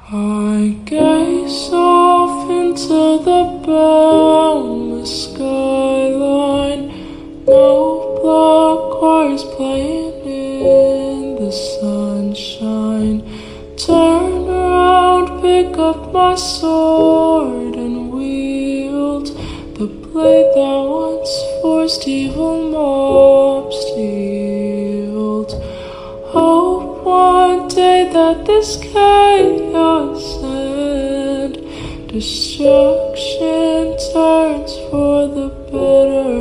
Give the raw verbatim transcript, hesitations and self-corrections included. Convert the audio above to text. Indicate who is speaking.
Speaker 1: I gaze off into the boundless skyline. No block choirs playing in the sunshine. Turn around, pick up my sword and wield the blade that once forced evil mobs to yield. Hope one day that this chaos and destruction turns for the better.